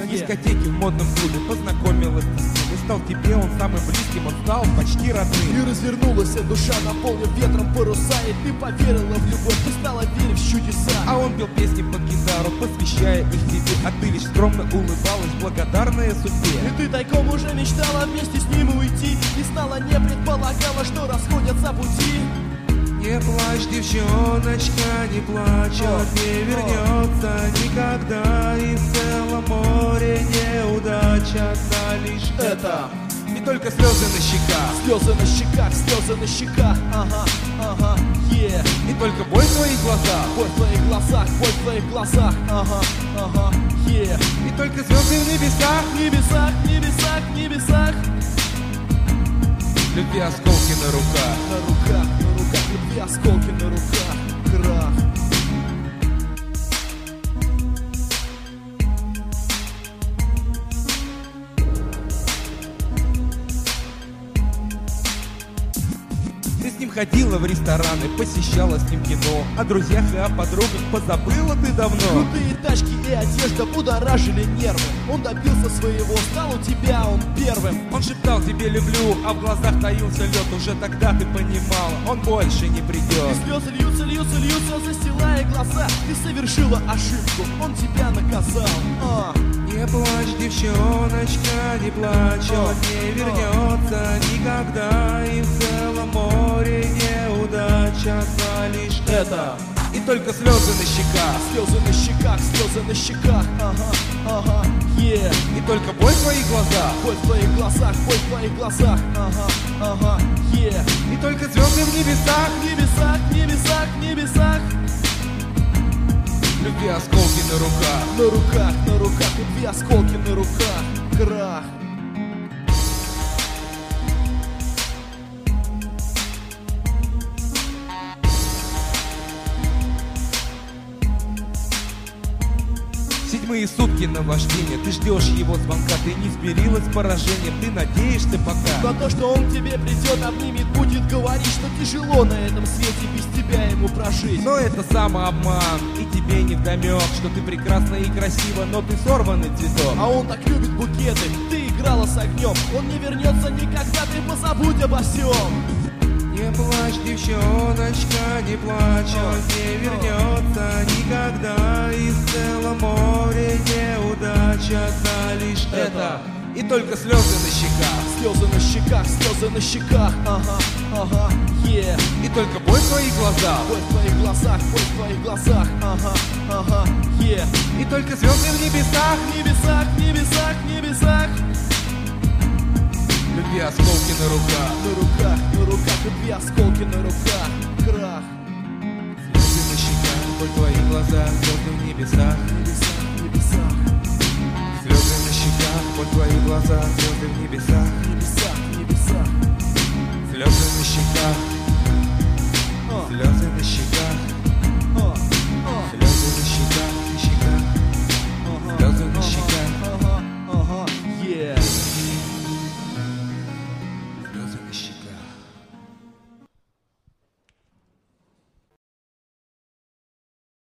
На дискотеке в модном клубе познакомилась ты с ним, и стал тебе он самым близким, он стал почти родным. И развернулась душа, наполнив ветром паруса, и ты поверила в любовь, ты стала верить в чудеса. А он пел песни под гитару, посвящая их тебе, а ты лишь скромно улыбалась, благодарная судьбе. И ты тайком уже мечтала вместе с ним уйти, и снова не предполагала, что расходятся пути. Не плачь, девчоночка, не плачь, он не вернется никогда, и в целом море неудач одна лишь Это не только слезы на щеках, слезы на щеках, слезы на щеках, ага, ага, не только боль в твоих глазах, боль в твоих глазах, боль в твоих глазах, ага, ага, не только звезды в небесах, небесах, небесах, небесах, любви осколки на руках, на руках, любви осколки на руках, крах. Ты с ним ходила в рестораны, посещала с ним кино, о друзьях и о подругах позабыла ты давно. Крутые тачки и одежда будоражили нервы. Он добился своего, стал у тебя он первым. Он шептал тебе люблю, а в глазах таился лед. Уже тогда ты понимала, он больше не придет. И слезы льются, льются, льются, застилая глаза. Ты совершила ошибку, он тебя наказал. Не плачь, девчоночка, не плачь, он не вернется никогда, и в целом море неудач одна лишь Это и только слезы на щеках, слезы на щеках, слезы на щеках, ага, ага, и только боль в твоих глазах, боль в твоих глазах, боль в твоих глазах, ага, ага, и только звезды в небесах, небесах, небесах, небесах, любви осколки на руках, любви осколки на руках, крах. Седьмые сутки наваждения, ты ждешь его звонка, ты не смирилась с поражением, ты надеешься пока на то, что он к тебе придет, обнимет, будет говорить, что тяжело на этом свете без тебя ему прожить. Но это самообман, и тебе не вдомек, что ты прекрасна и красива, но ты сорванный цветок. А он так любит букеты, ты играла с огнем, он не вернется никогда, ты позабудь обо всем. Не плачь, девчоночка, не плачь, он не вернется никогда, и в целом море неудач одна лишь это и только слезы на щеках, слезы на щеках, слезы на щеках, ага, ага, и только боль в твоих глазах, боль в твоих глазах, боль в твоих глазах, ага, ага, и только звезды в небесах, небесах, небесах, небесах, любви осколки на руках, любви осколки на руках, крах. Слезы на щеках, боль в твоих глазах, звезды в небесах, небесах, слезы на щеках, боль в твоих глазах, звезды в небесах, небесах, слезы на щеках, слезы на щеках.